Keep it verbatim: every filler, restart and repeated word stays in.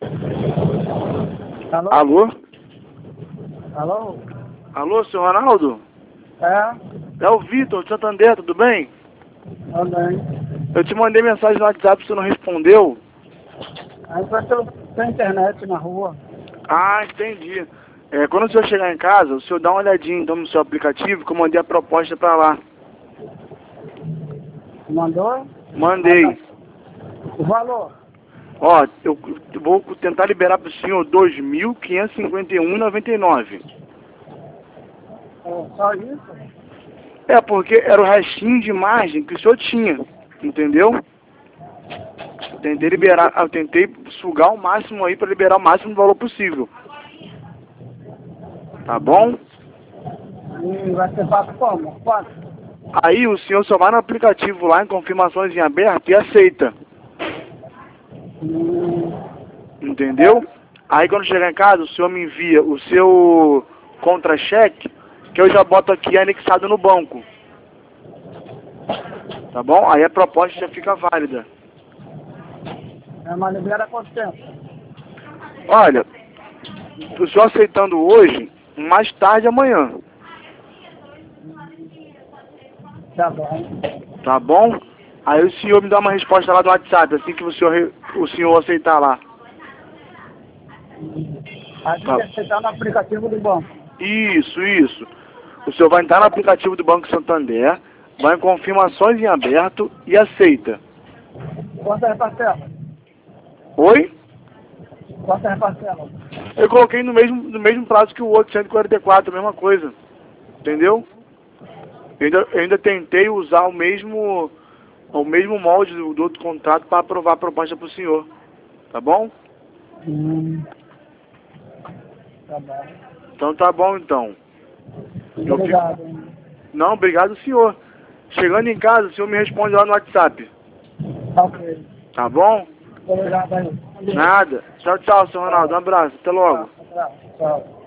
Alô? Alô? Alô? Alô, seu Ronaldo? É? É o Vitor, de Santander, tudo bem? Também. Eu te mandei mensagem no WhatsApp, você não respondeu. Aí vai pelo, pela internet na rua. Ah, entendi. É, quando o senhor chegar em casa, o senhor dá uma olhadinha então no seu aplicativo, que eu mandei a proposta pra lá. Mandou? Mandei. O valor? Ó, eu vou tentar liberar pro senhor dois mil quinhentos e cinquenta e um reais e noventa e nove centavos. É só isso? É, porque era o restinho de margem que o senhor tinha, entendeu? Eu tentei liberar, eu tentei sugar o máximo aí para liberar o máximo de valor possível. Tá bom? E vai ser pago como? Quanto? Aí o senhor só vai no aplicativo lá em confirmações em aberto e aceita. Hum, Entendeu? Aí quando chegar em casa, o senhor me envia o seu contra-cheque, que eu já boto aqui anexado no banco. Tá bom? Aí a proposta já fica válida. é, mas libera quanto tempo? Olha, o senhor aceitando hoje, mais tarde amanhã. Tá bom. Tá bom? Aí o senhor me dá uma resposta lá do WhatsApp, assim que o senhor, o senhor aceitar lá. A gente Tá. tem que aceitar no aplicativo do banco. Isso, isso. O senhor vai entrar no aplicativo do Banco Santander, vai em confirmações em aberto e aceita. Quanto é a parcela? Oi? Quanto é a parcela? Eu coloquei no mesmo, no mesmo prazo que o outro, cento e quarenta e quatro, a mesma coisa. Entendeu? Eu ainda, eu ainda tentei usar o mesmo, o mesmo molde do, do outro contrato para aprovar a proposta para o senhor. Tá bom? Hum, tá bom. Então tá bom então. Eu fico... Obrigado. Hein? Não, obrigado senhor. Chegando em casa, o senhor me responde lá no WhatsApp. Ok. Tá bom? Obrigado aí. Nada. Tchau, tchau, seu Ronaldo. Um abraço. Até logo. Tchau. Tchau.